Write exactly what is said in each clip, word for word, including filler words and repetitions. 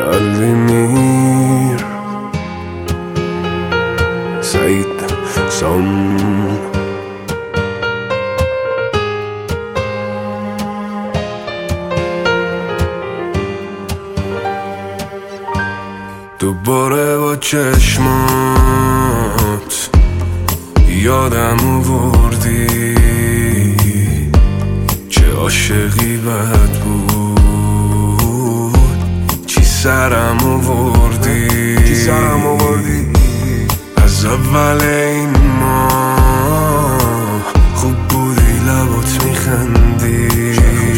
قلبی میر سعید سام دوباره با چشمات یادم آوردی چه عاشقی بد بود، چی سرم آوردی چی سرم آوردی از اول این ماه خوب بودی، لبات میخندی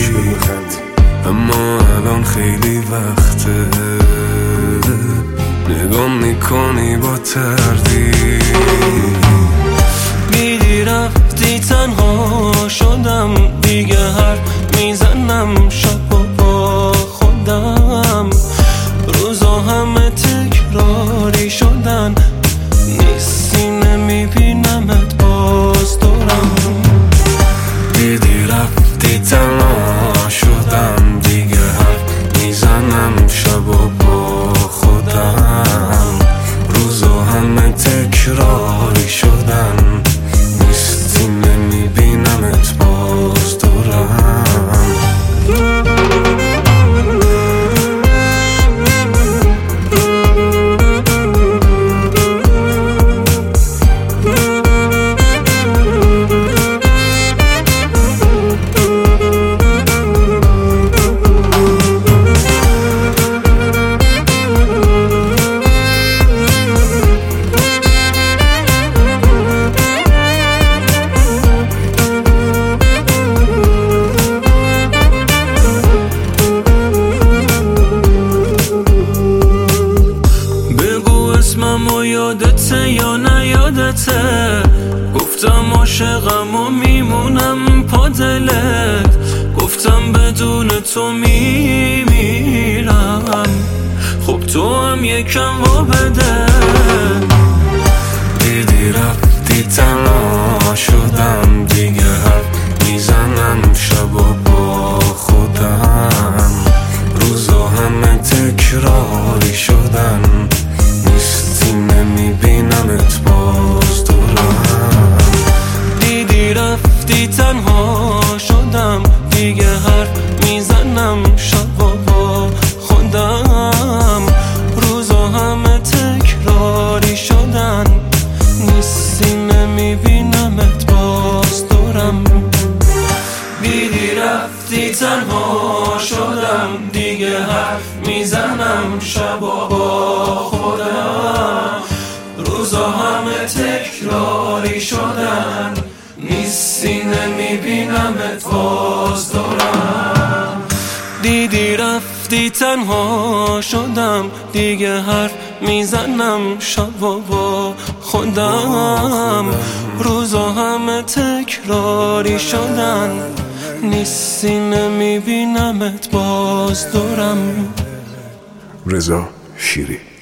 اما الان خیلی وقته نگام میکنی با تردید. میدی رفتی تنها شدم دیگه، حرف میزنم شب و با خودم، روزا همه تکراری شدن، نیستی نمیبینمت باز دورم. دیدی رفتی تنها شدم دیگه، حرف میزنم شب و با خودم، روزا همه تکراری شدن، نیستی نمیبینمت باز دورم. اسممو یادته یا نیادته، گفتم عاشقم و میمونم پا دلت، گفتم بدون تو میمیرم، خب تو هم یکم وا بده. دیدی رفتی تنها شدم دیگه، حرف میزنم شب و با خودم، روزا همه تکراری شدن، نیستی نمیبینمت باز دورم. دیدی رفتی تنها شدم دیگه، حرف میزنم شب و با خودم، روزا همه تکراری شدن، نیستی نمیبینمت باز دورم. دیدی رفتی تنها شدم دیگه، حرف میزنم شب و با خودم، روزا همه تکراری شدن، نیستی نمیبینمت باز دورم. دیدی رفتی تنها شدم دیگه، حرف میزنم شب و با خودم، روزا همه تکراری شدن، نیستی نمیبینمت باز دورم. رضا شیری.